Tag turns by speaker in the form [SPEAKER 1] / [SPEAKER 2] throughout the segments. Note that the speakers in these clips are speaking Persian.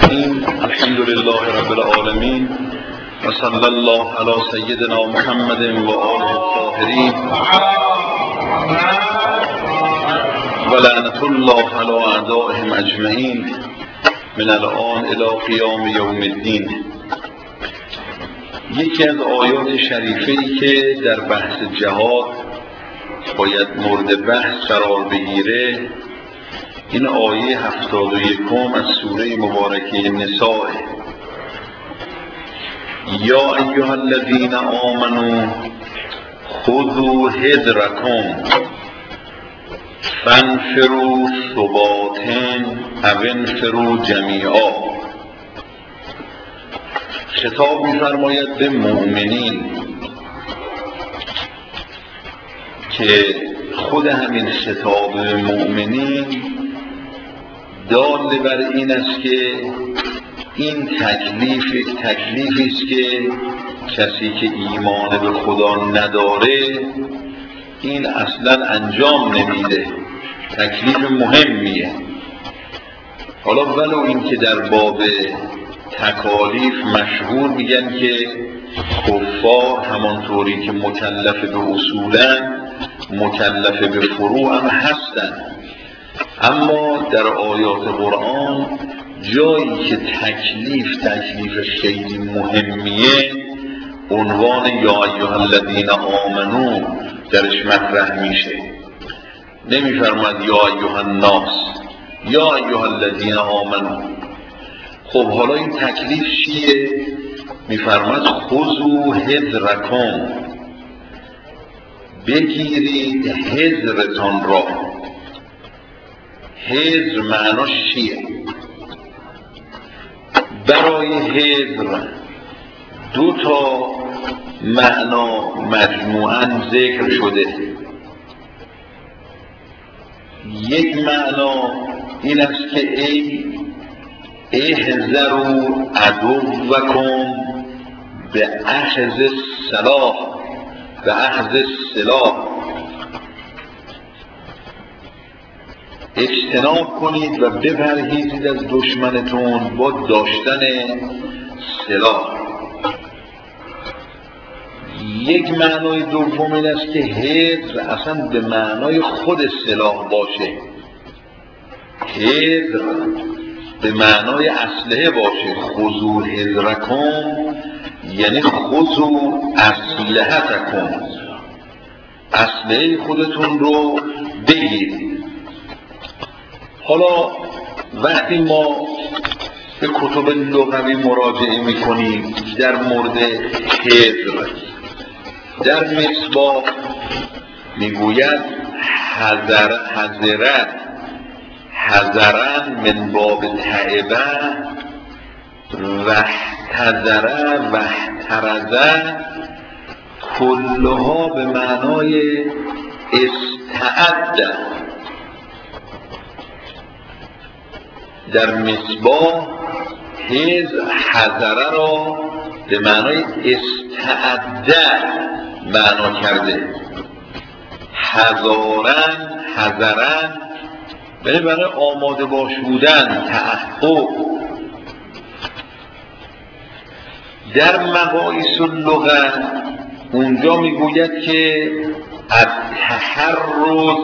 [SPEAKER 1] الرحیم. الحمد لله رب العالمین و صلی الله علی سیدنا محمد و آله الطاهرین و لعنة الله علی اعدائهم اجمعین من الان الی قیام یوم الدین. یکی از آیات شریفه‌ای که در بحث جهاد باید مورد بحث قرار بگیره این آیه 71 از سوره مبارکه نساء. یا ایها الذین آمنوا خذوا حذرکم فانفروا ثبات او انفروا جمیعا. خطاب می‌فرماید به مؤمنین که خود همین خطاب مؤمنین دال بر این است که این تکلیفی است که کسی که ایمان به خدا نداره این اصلا انجام نمیده، تکلیف مهمیه. حالا ولو این که در باب تکالیف مشهور میگن که کفار همانطوری که مکلف به اصولن مکلف به فروع هم هستن، اما در آیات قرآن جایی که تکلیف خیلی مهمیه عنوان یا ایها الذین آمنو درش مطرح میشه. نمیفرماد یا ایها الناس، یا ایها الذین آمنو. خب حالا این تکلیف چیه؟ میفرماد خذوا حذرکم، بگیرید حذرتان را. حذر معناش چیه؟ برای حذر دو تا معنا مجموعاً ذکر شده. یک معنا این است که ای احذروا عدوکم به اخذ السلاح، اجتناب کنید و بپرهیزید از دشمنتون با داشتن سلاح. یک معنای دوم این است که حذر اصلا به معنای خود سلاح باشه، حذر به معنای اسلحه باشه. خذوا حذرکم یعنی خذوا اسلحتکم، اسلحه خودتون رو بگیرید. حالا وقتی ما به کتب لغوی مراجعه میکنیم در مورد حذر، در مصباح میگوید حذرن من باب تعبه و احتذره و احترزه، کلها به معنای استعد. در مصباح حذره را به معنای استعده معنا کرده. حذرن به معنای آماده باش بودن، تحقق. در مقایس اللغه اونجا میگوید که التحرز،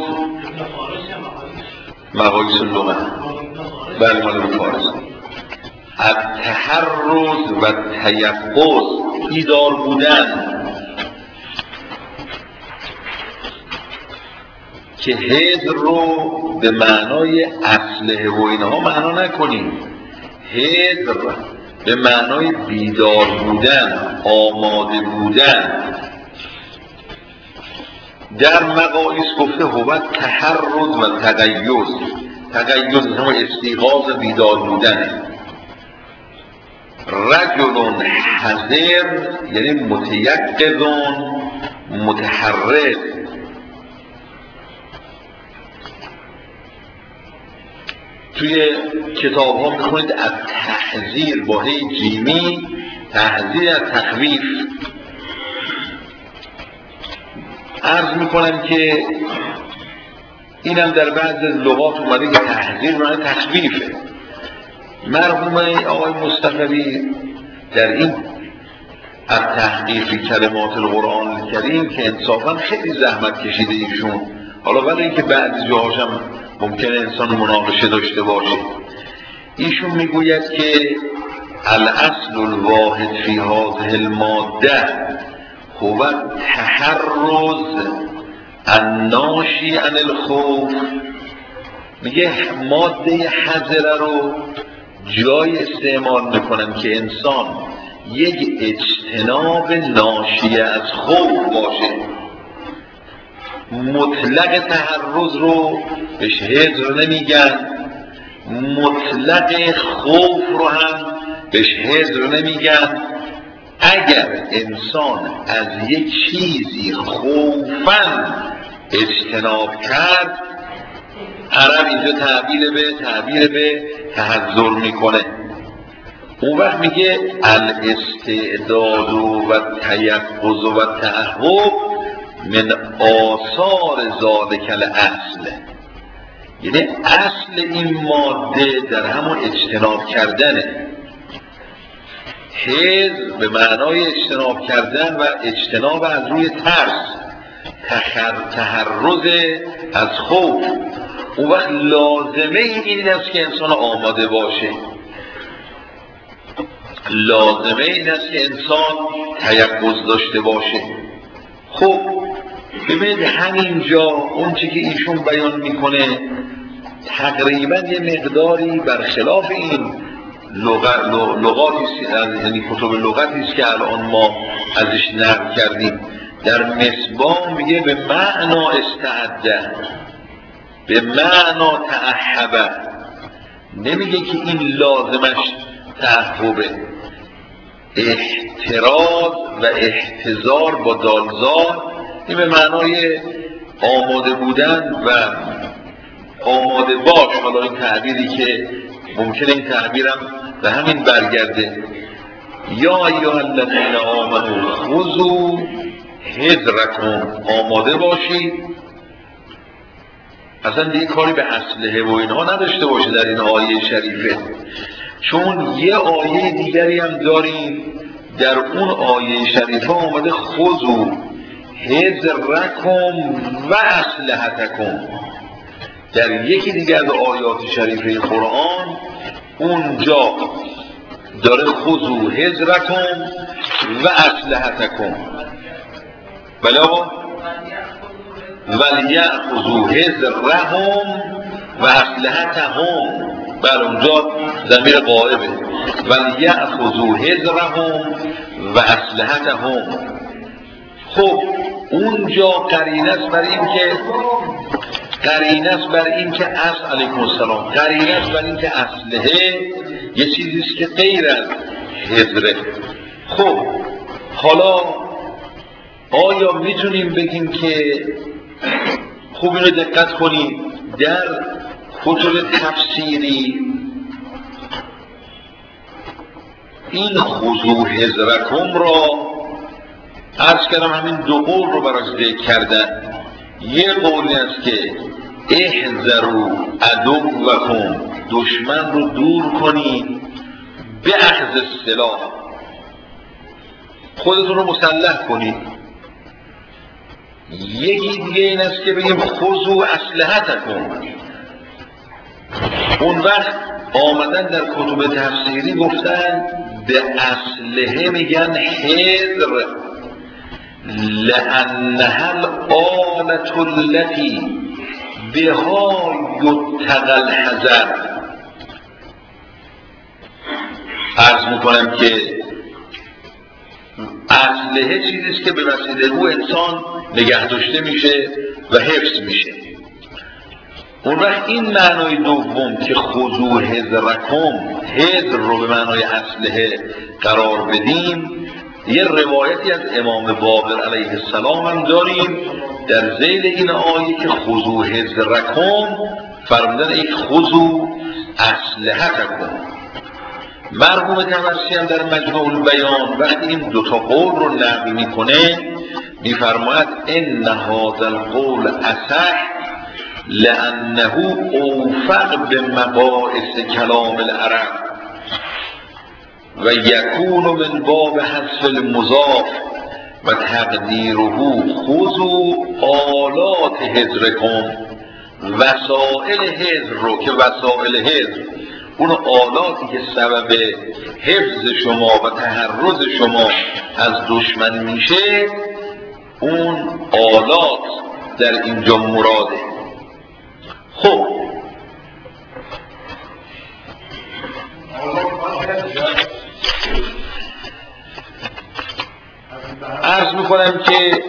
[SPEAKER 1] مقایس اللغه بله مال فارس، التحرز و تیقظ، بیدار بودن. که حذر رو به معنای اسلحه و اینها معنا نکنیم. حذر به معنای بیدار بودن، آماده بودن. در مقایس گفته هو تحرز و تقیض. تقیض هم استیقاظ بیدار بودنه. رجل حذر یعنی متیقظ متحرک. توی کتاب ها میخونید از تحذیر با هی جیمی، تحذیر از تخویف. عرض میکنم که اینم در بعض لغات اومده که تحذیر معنی تخویفه. مرحوم آقای مصطفی در این از تحقیق کلمات القرآن الکریم که انصافا خیلی زحمت کشیده ایشون، حالا ولی اینکه بعضی جاهاشم ممکنه انسان مناقشه داشته باشه، ایشون میگوید که الاصل الواحد فی هذه الماده هو تحرز الناشی عن الخوف. میگه ماده حذره رو جای استعمال میکنن که انسان یک اجتناب ناشی از خوف باشه. مطلق تحرز رو بهش حذر نمیگن، مطلق خوف رو هم بهش حذر نمیگن. اگر انسان از یک چیزی خوفاً اجتناب کرد، عرب اینجا تعبیر به تحذر میکنه. اون وقت میگه الاستعداد و تیقظ و تعهب من آثار ذالک الاصل، یعنی اصل این ماده در همون اجتناب کردنه. حذر به معنای اجتناب کردن و اجتناب از روی ترس، تحرز از خوف. اون وقت لازمه این است که انسان آماده باشه، لازمه این است که انسان تیقظ داشته باشه. خب ببینید همینجا اون چی که ایشون بیان میکنه تقریبا یه مقداری برخلاف این لغاتی یعنی کتب لغتی است که الان ما ازش نقل کردیم. در مصباح میگه به معنا استعده، به معنا تعهبه، نمیگه که این لازمش تعهبه. احتراز و احتضار با دالزار این به معنای آماده بودن و آماده باش. حالا این تعبیری که ممکنه این تعبیرم به همین برگرده. یا ایها الذین آمنوا خذوا حذرکم، آماده باشید. اصلا دیگه کاری به اسلحه و اینها نداشته باشه در این آیه شریفه، چون یه آیه دیگری هم داریم در اون آیه شریفه آمده خذوا حذرکم و اسلحتکم. در یکی دیگر از آیات شریفه قرآن اونجا داره خذوا حذرکم و اسلحتکم، بلا ولیأخذوا حذرهم و اسلحتهم. بله اونجا ضمیر غائبه، ولیأخذوا حذرهم و اسلحتهم. خب اونجا قرینه است بر این که علیکم السلام، قرینه است بر این که اسلحه یه چیزی است که غیر از حذره. خب حالا آیا میتونیم بگیم که خوب اینو دقت کنید در کتب تفسیری این خذوا حذرکم را عرض کردم همین دو قول رو براش ذکر کردن. یه قولی است که احذروا عدوکم، دشمن رو دور کنید، به اخذ السلاح، خودتون رو مسلح کنید. یکی دیگه این است که بگیم خذوا اسلحتکم. اون وقت آمدن در کتب تفسیری گفتن به اسلحه میگن حذر، لأنها الآلة التي بها یتقی الحذر. عرض میکنم که اسلحه چیزیست که به وسیله او انسان نگه داشته میشه و حفظ میشه. اون وقت این معنای دوم که خذوا حذرکم، حذر رو به معنای اسلحه قرار بدیم، یه روایتی از امام باقر علیه السلام هم داریم در ذیل این آیه که خذوا حذرکم فرمودن ای خذوا اسلحتکم. مرحوم طبرسی هم در مجموع البیان وقتی این دوتا قول رو نقل میکنه میفرماید ان هذا القول اصح لانه اوفق به مباحث کلام العرب. و یکون من باب حذف المضاف و تقدیره خذوا آلات حذرکم، وسائل حذر رو که وسائل حذر اون آلاتی که سبب حفظ شما و تحرز شما از دشمن میشه، اون آلات در اینجا مراده. خب عرض میکنم که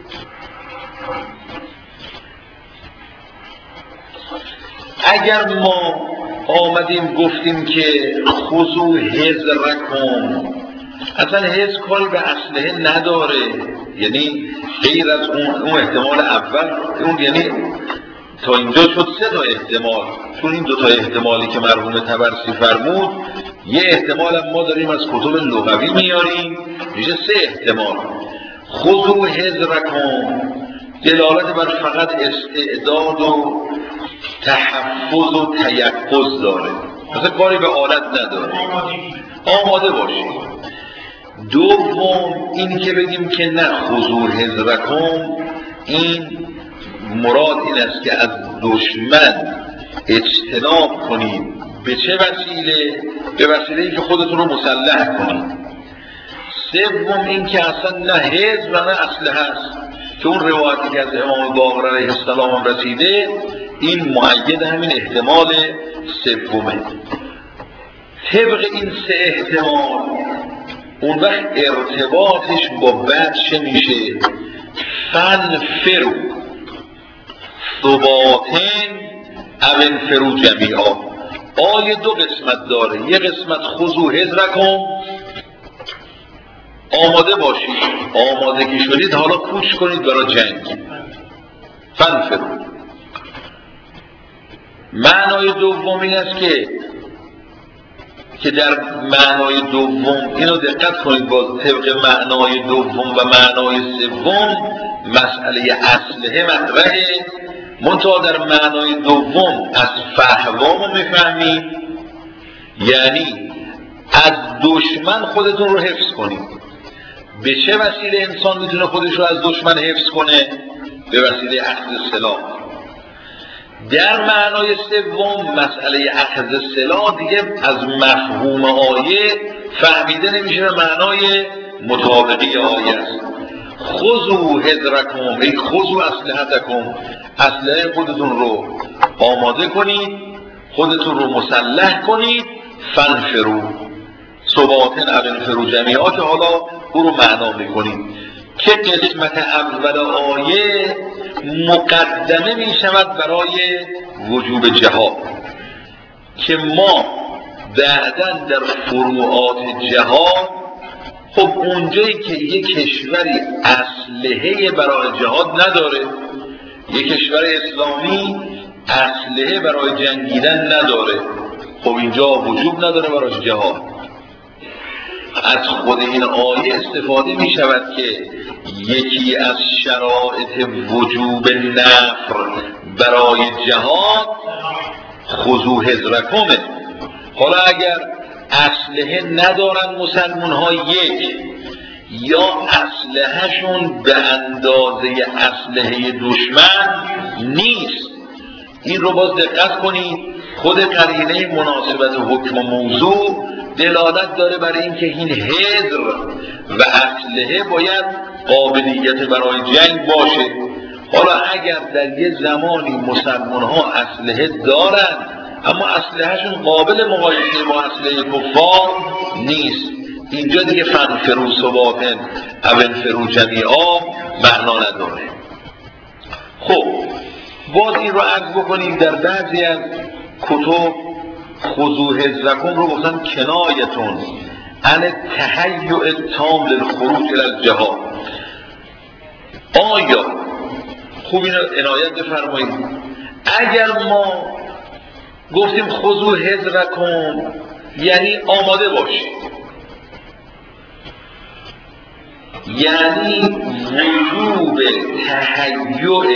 [SPEAKER 1] اگر ما آمدیم گفتیم که خذوا حذرکم، اصلا حذر کاری به اسلحه نداره، یعنی غیر از اون احتمال اول، اون یعنی تا اینجا شد 3 تا احتمال. چون این 2 تا احتمالی که مرحوم طبرسی فرمود، یه احتمال هم ما داریم از کتب لغوی میاریم، میشه 3 احتمال. خذوا حذرکم دلالت بر فقط استعداد و تحفظ و تیقظ داره، مثلا کاری به آلت نداره، آماده باشید. دوم اینی که بگیم که نه خذوا حذرکم، این مراد این است که از دشمن اجتناب کنید. به چه وسیله؟ به وسیله‌ای که خودتون رو مسلح کنید. سوم این که اصلا نه حذر و نه اسلحه است، که اون روایتی که از امام باقر علیه السلام رسیده این مؤید همین احتمال سومه. طبق این 3 احتمال اون وقت ارتباطش با بعد چه میشه؟ فنفروا ثباتین او انفروا جمیعا. آیه 2 قسمت داره، یه قسمت خذوا حذرکم، آماده باشید، آماده که شدید حالا کوچ کنید برای جنگ. فنفروا. معنای دوم این است که در معنای دوم اینو دقت کنید، باز طبق معنای دوم و معنای سوم مسئله اسلحه مطرحه، منتها در معنای دوم از فهوامو میفهمید، یعنی از دشمن خودتون رو حفظ کنید. به چه وسیله انسان میتونه خودش رو از دشمن حفظ کنه؟ به وسیله اخذ سلاح. در معنای سوم مسئله اخذ سلاح دیگه از مفهوم آیه فهمیده نمیشه، به معنای مطابقی آیه است. خذوا حذرکم ای خذوا اسلحتکم، اسلحه خودتون رو آماده کنید، خودتون رو مسلح کنید. فنفروا ثباتن او انفروا جمیعا، که حالا او رو معنا میکنید که قسمت اول آیه مقدمه می شود برای وجوب جهاد، که ما بعداً در فروعات جهاد، خب اونجایی که یک کشوری اسلحه برای جهاد نداره، یک کشور اسلامی اسلحه برای جنگیدن نداره، خب اینجا وجوب نداره برای جهاد. از خود این آیه استفاده می شود که یکی از شرایط وجوب نفر برای جهاد خذوا حذرکم. حالا اگر اسلحه ندارن مسلمان ها، یک یا اسلحهشون به اندازه اسلحه دشمن نیست، این رو باز دقت کنید، خود قرینه مناسبت حکم و موضوع دلالت داره برای اینکه این حذر و اسلحه باید قابلیت برای جنگ باشه. حالا اگر در یه زمانی مسلمان ها اسلحه دارن اما اسلحهشون قابل مقایسه با اسلحه کفار نیست، اینجا دیگه فنفروا ثباتن او انفروا جمیعا معنا نداره. خب باز این رو عرض بکنیم، در بعضی از کتب خذوا حذرکم رو گفتن کنایتون عن تهیؤ التام للخروج الی الجهاد. آیا خوب اینو عنایت بفرمایید، اگر ما گفتیم خذوا حذرکم یعنی آماده باشید، یعنی وجوب تهیؤ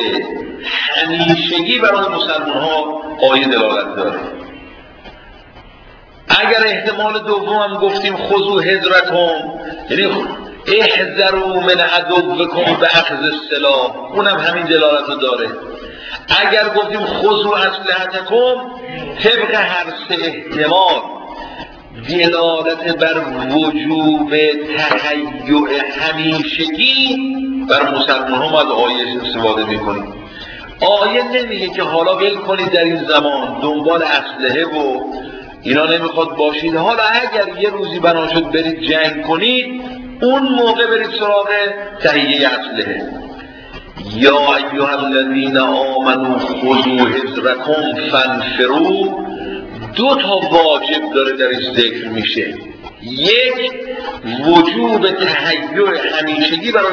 [SPEAKER 1] همیشگی برای مسلمان ها آیه دلالت داره. اگر احتمال دوم گفتیم خذوا حذرکم، یعنی احذروا من عدوکم باخذ السلاح، اونم همین دلالت رو داره. اگر گفتیم خذوا اسلحتکم، طبق هر سه احتمال دلالت بر وجوب تهیع همیشگی بر مسلمان هم از آیه استفاده میکنیم. آیه نمیگه که حالا ول کنید در این زمان دنبال اسلحه و اینا نمیخواد باشید، حالا اگر یه روزی بنا شد برید جنگ کنید اون موقع برید سراغ تهیه اسلحه. یا ایها الذین آمنوا خذوا حذرکم فانفروا، دو تا واجب داره درش ذکر میشه. یک، وجوب تهیع همیشگی برای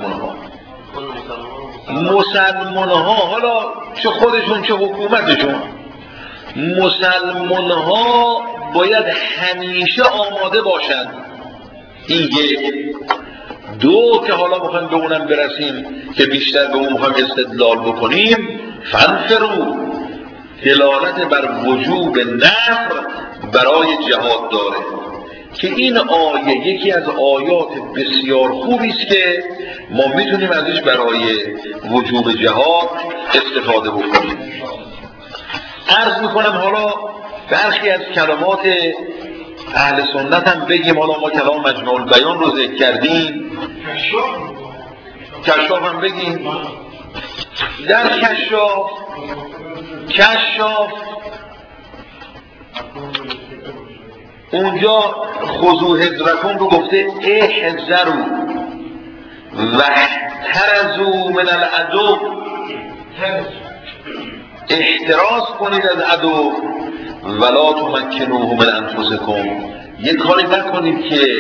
[SPEAKER 1] مسلمان ها، حالا چه خودشون چه حکومتشون، مسلمان ها باید همیشه آماده باشند. این یک. دو که حالا میخوایم به اونم برسیم که بیشتر به اون میخوایم استدلال بکنیم، فانفروا دلالت بر وجوب نفر برای جهاد داره که این آیه یکی از آیات بسیار خوبی است که ما میتونیم ازش برای وجوب جهاد استفاده بکنیم. عرض میکنم حالا برخی از کلمات اهل سنت هم بگیم. حالا ما کلام مجموع البیان رو ذکر کردیم، کشاف هم بگیم. در کشاف اونجا خذوا حذرکم رو گفته احذروا و احترزوا من العدو، احتراز کنید از عدو، ولا تمکنوه من انفسکم، یه کاری نکنید که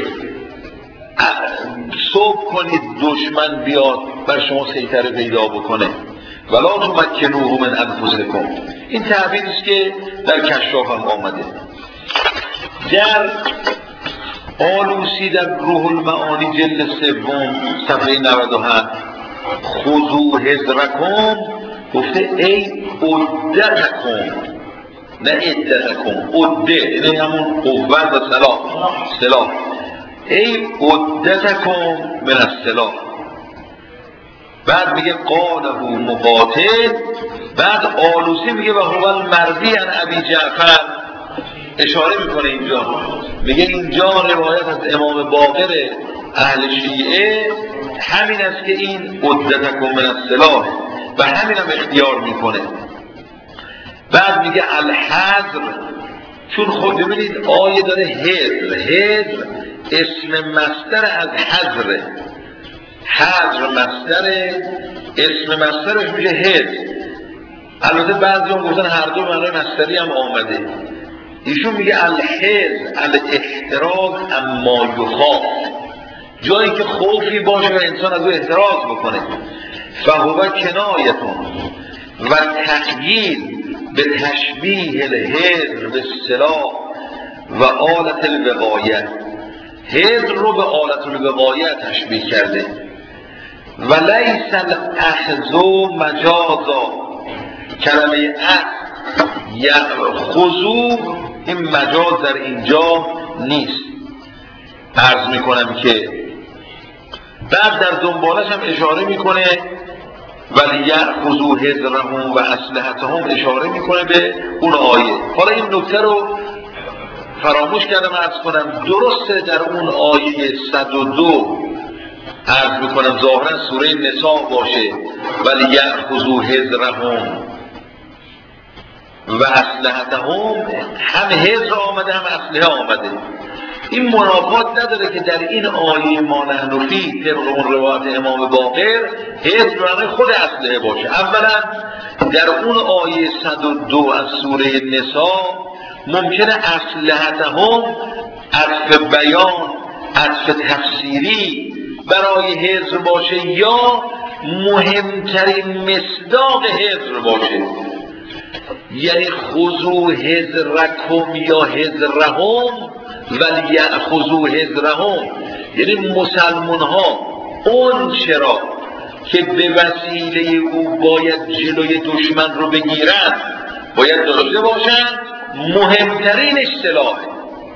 [SPEAKER 1] صبح کنید دشمن بیاد بر شما سیطره پیدا بکنه. ولا تمکنوه من انفسکم، این تعبیری است که در کشاف هم آمده. در آلوسی در روح المعانی جلد سوم صفحه 97 خذوا حذرکم گفته ای عدتکم، نه عدتکم، عده یعنی همون قوت و سلاح، ای عدتکم من السلاح. بعد میگه قاله مقاتل، بعد آلوسی میگه و هو المروی عن ابی جعفر، اشاره میکنه اینجا، میگه اینجا روایت از امام باقر اهل شیعه همین است که این عدتکم من السلاح و همین هم اختیار میکنه. بعد میگه الحذر، چون خود ببینید آیه داره حذر اسم مصدر از حذر، حذر مصدر، اسم مصدرش میشه حذر. البته بعضی هم گفتن هر دو معنای مصدری هم آمده. ایشون میگه الحذر الاحتراز اما یخاف، جایی که خوفی باشه و انسان از او احتراز بکنه. فهو کنایتون و تقیید به تشبیه الحذر به سلاح و آلت الوقایه، حذر رو به آلت الوقایه تشبیه کرده. و لیس الاخذ مجازا، کلمه خذوا این مجاز در اینجا نیست. عرض میکنم که بعد در دنبالش هم اشاره میکنه ولی یأخذوا حذرهم و اسلحتهم، اشاره میکنه به اون آیه. حالا این نکته رو فراموش کردم عرض کنم، درسته در اون آیه 102 عرض میکنم ظاهرا سوره نساء باشه ولی یأخذوا حذرهم و اسلحتهم، هم حذر آمده هم اسلحه آمده. این منافات نداره که در این آیه ما نحن فی طبق اون روایت امام باقر حذر برای خود اسلحه باشه. اولا در اون آیه 102 از سوره نساء ممکنه اسلحتهم عطف بیان، عطف تفسیری برای حذر باشه یا مهمترین مصداق حذر باشه، یعنی خذوا حذرکم یا حذرهم ولی یأخذوا حذرهم، یعنی مسلمان ها اون چرا که به وسیله او باید جلوی دشمن رو بگیرن باید داشته باشن، مهمترینش سلاحه.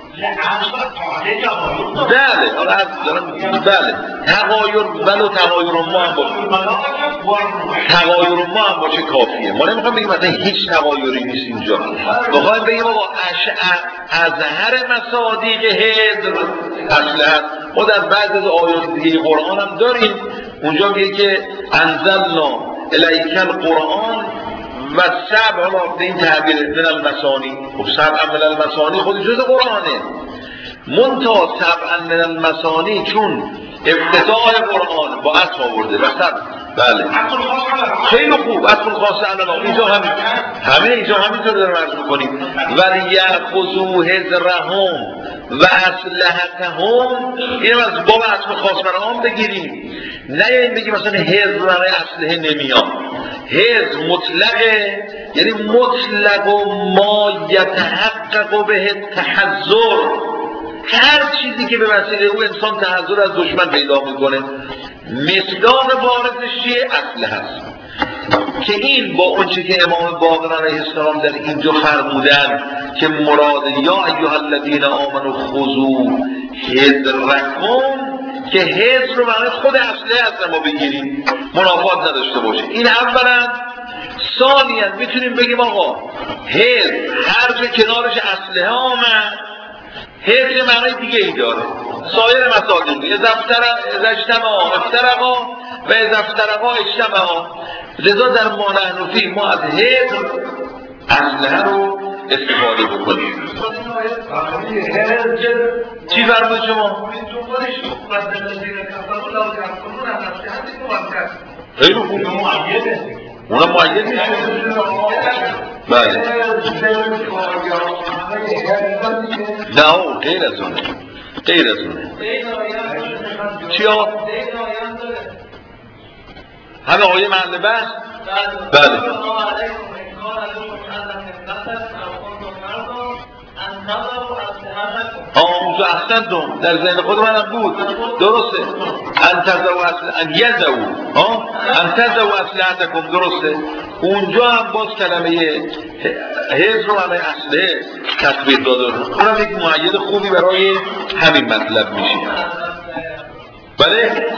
[SPEAKER 1] بله حالا از دارم بله تغایر ولو تغایر ما هم باشه تغایر ما هم باشه کافیه. ما نمیخوام بگیم مثلا هیچ تغایری نیست اینجا، میخوایم بگیم آقا ازهر مصادیق حضر اصل هست. ما در بعض از آیات دیگه قرآن هم داریم اونجا میگه که انزلنا الیک القرآن و سبع، حالا به این تعبیر من المثانی، خب سبع من المثانی خودی جز قرآنه، منتها سبع من المثانی چون افتتاح قرآن با اصل آورده و سبع بله خیلی خوب اصل خاص علم اینجا همه اینجا همینطور دارم عرض میکنیم ولیأخذوا حذرهم و اسلحتهم، اینم از باب اصل خاص برام بگیریم، نه این بگیم مثلا حذر برای اسلحه نمیاد. حذر مطلقه یعنی مطلق و ما یتحقق به تحذر، هر چیزی که به وسیله او انسان تحذر از دشمن پیدا میکنه مصداق واردش چیه؟ اصل هست که این با اونچه که امام باقر علیه السلام در اینجا فرمودن که مراد یا ایها الذین آمنوا خذوا حذرکم، که حذر رو معنی خود اصله هست ما بگیریم منافات نداشته باشه. این اولا. ثانیا میتونیم بگیم آقا حذر هر جا کنارش اصله آمد حذر معنی دیگه ای داره. سایر مصادیق اذا اجتمعا افترقا و اذا افترقا اجتمعا، لذا در ما نحن فیه ما از حذر اصله رو استفاده بکنیم. چی فرمود شما؟ خیلی خوب اونم معید میشه. بله نه غیر از اونه، غیر از اونه. چی ها؟ همه آیه محل بحث؟ بله اونجا احسنتم در ذهن خود منم بود درسته. انتظروا اسلحتکم درسته. اونجا هم باز کلمه حذر رو همه اصله تطبیق داده، اونم یک معید خوبی برای همین مطلب میشه. بله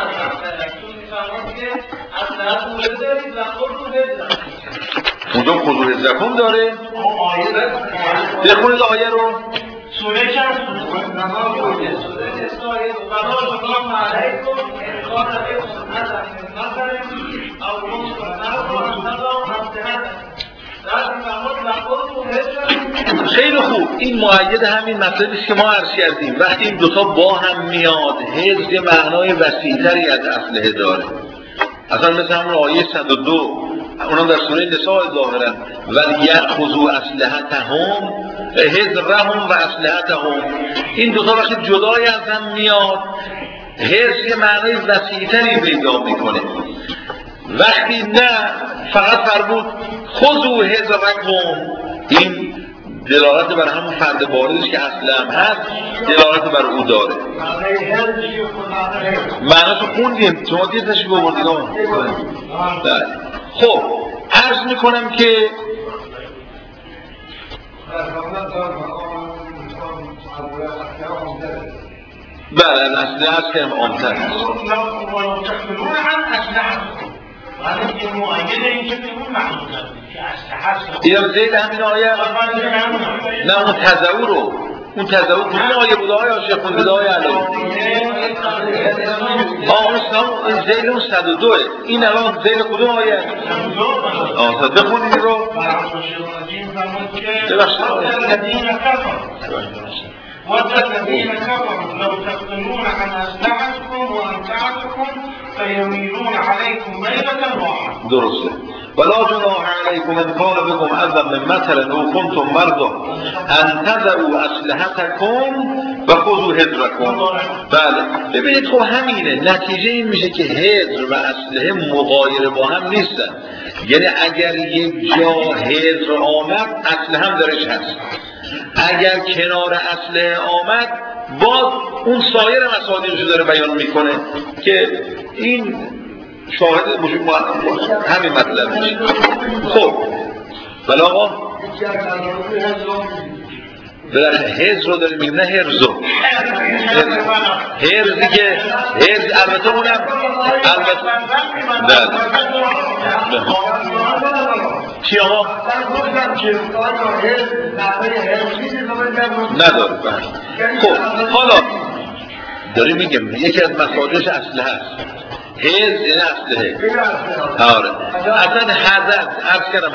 [SPEAKER 1] اونجا خذوا حذرکم داره. بخونید آیه رو. سوره چند خیلی خوب. این معید همین مطلبی است که ما عرض کردیم. وقتی این دوتا با هم میاد حذر معنای وسیع‌تری از اصله داره. اصلا مثل همون آیه 102 اونم در سوره نساء ظاهرا ولیأخذوا اسلحتهم حذرهم و اسلحتهم، این دوتا وقتی جدای از هم میاد حذر یه معنای وسیع‌تری پیدا میکنه. وقتی نه فقط فرمود خذوا حذرکم، این دلالت بر همون فرد باردش که اصلا هم هست دلالت بر او داره. معناشو خوندیم شما دیگه تشریف آوردید. خب عرض میکنم که بله اصله هست که امتر هست. یا زید همین آیه نه اون تزعو رو، اون تزعو کدوم آیه بود آیا شیخ خوندید آیه علی اون زید اون 102 این الان زید کدوم آیه بخونید رو
[SPEAKER 2] والذين كفروا لو تفتنون عن أسلحتكم وأمتعتكم فيميلون عليكم ميلة واحدة.
[SPEAKER 1] درسته. ولا جناح عليكم إن كان بكم أذى من مطر أو كنتم مرضى أن تضعوا أسلحتكم و خذوا حذرکم. بله ببینید خب همینه نتیجه این میشه که حذر و اسلحه مغایر با هم نیستن. یعنی اگر یک جا حذر آمد اسلحه هم درش هست، اگر کنار اسلحه آمد باز اون سایر مصادیقش داره بیان میکنه که این شاهد همین مطلب میشه. خب بله آقا بلکه هرز رو داریم میگیم، نه هرزو. هرزی که هرز البته اونم البته چی آقا؟ نداره. خب حالا داریم میگم یکی از مخارج اصله هست. هز یعنی اصله. آره اصلا عرض کردم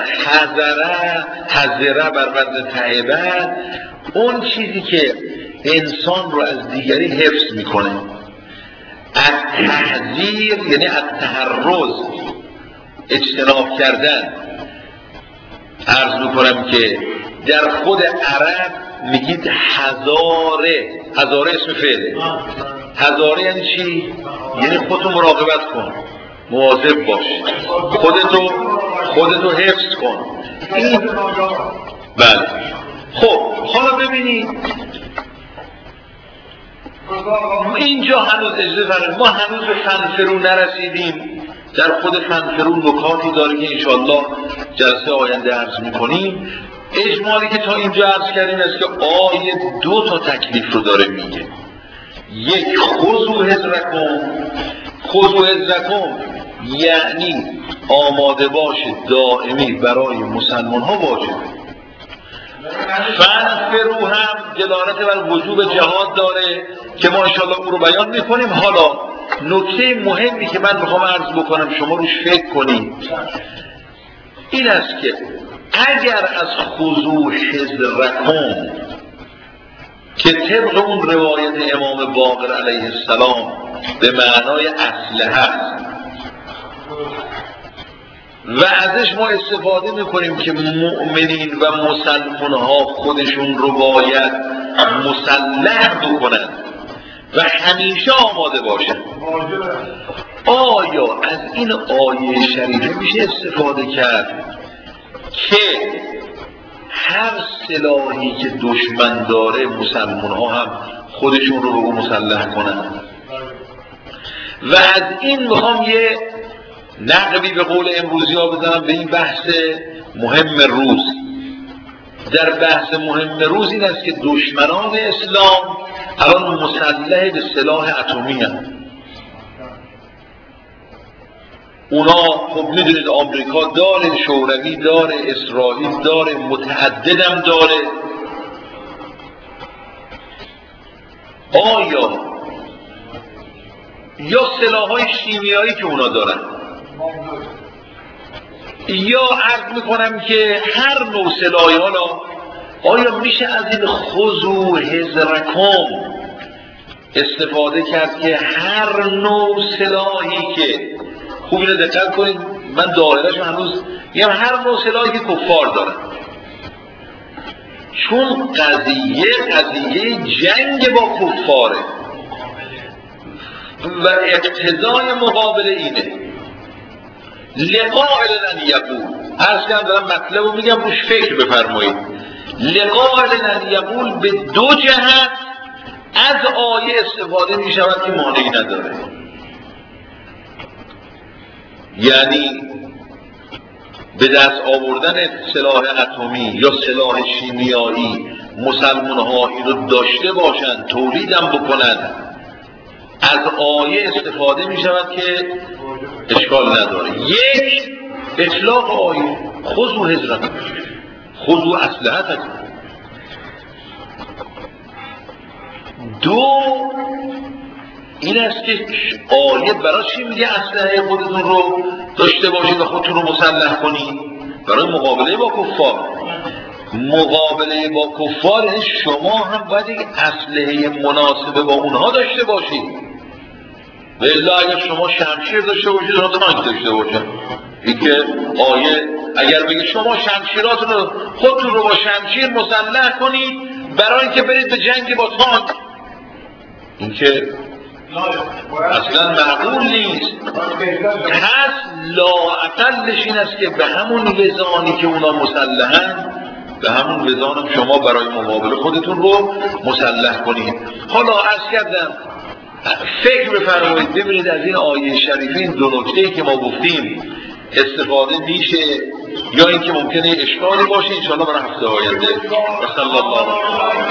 [SPEAKER 1] حذره بر وزن تعبت، اون چیزی که انسان رو از دیگری حفظ میکنه. از تحذیر یعنی از تحرز، اجتناب کردن. عرض میکنم که در خود عرب میگید هزاره. هزاره اسم فعله. هزاره یعنی چی؟ یعنی خودتو مراقبت کن، مواظب باش، خودتو حفظ کن. این بله. خب حالا ببینید اینجا هنوز اجازه فرمایید، ما هنوز به فنفرون نرسیدیم. در خود فنفرون نکاتی داره که انشاءالله جلسه آینده عرض میکنیم. اجمالی که تا اینجا عرض کردیم است که آیه 2 تا تکلیف رو داره میگه. یک، خذوا حذرکم یعنی آماده باشه دائمی برای مسلمان ها واجبه. فنفروا هم دلالت بر وجوب جهاد داره که ما انشاءالله اون رو بیان میکنیم. حالا نکته مهمی که من میخوام عرض بکنم شما روش فکر کنید این است که اگر از خذوا حذرکم که طبق اون روایت امام باقر علیه السلام به معنای اسلحه هست و ازش ما استفاده میکنیم که مؤمنین و مسلمان ها خودشون رو باید مسلح بکنن و همیشه آماده باشن، آیا از این آیه شریفه میشه استفاده کرد که هر سلاحی که دشمن داره مسلمان ها هم خودشون رو مسلح کنن؟ و از این میخوام یه نقبی به قول امروزی ها بزنم به این بحث مهم روز. در بحث مهم روز این است که دشمنان اسلام الان مسلح به سلاح اتمی هستند. اونا خب میدونید آمریکا داره، شوروی داره، اسرائیل داره، متعددم داره. آیا یا سلاح‌های شیمیایی که اونا دارن یا عرض میکنم که هر نوع سلاحی، حالا آیا میشه از این خذوا حذرکم استفاده کرد که هر نوع سلاحی که خوب اینو دقت کنید، من دایره‌اش هنوز میگم هر نوع سلاحی که کفار دارن، چون قضیه جنگ با کفاره و اقتضای مقابل اینه لقاء لن یقول. عرض کردم دارم مطلب رو میگم روش فکر بفرمایید. لقاء لن یقول به دو جهت از آیه استفاده میشود که مانعی نداره. یعنی به دست آوردن سلاح اتمی یا سلاح شیمیایی مسلمان ها این رو داشته باشن، تولیدم بکنن، از آیه استفاده می شود که اشکال نداره. یک، اطلاق آیه خذوا حذرکم، خذوا اسلحتکم. دو، این است که آیه برای چی میگه اسلحه خودتون رو داشته باشید و خودتون رو مسلح کنید؟ برای مقابله با کفار. مقابله با کفار یعنی شما هم باید یک اسلحه مناسبه با اونها داشته باشید. و الا اگر شما شمشیر داشته باشید اونها تانک داشته باشید. این که آیه اگر بگه شما شمشیراتون رو خودتون رو با شمشیر مسلح کنید برای اینکه برید به جنگ با تانک، این که اصلا معقول نیست. پس لااقلش این است که به همون وزانی که اونا مسلحن به همون وزان هم شما برای مقابل خودتون رو مسلح کنید. حالا عرض کردم فکر بفرمایید ببینید از این آیه شریفه این دو نکته‌ای که ما گفتیم استفاده میشه یا اینکه ممکنه اشکالی باشه. انشاءالله برای هفته آینده. صلی الله علیه و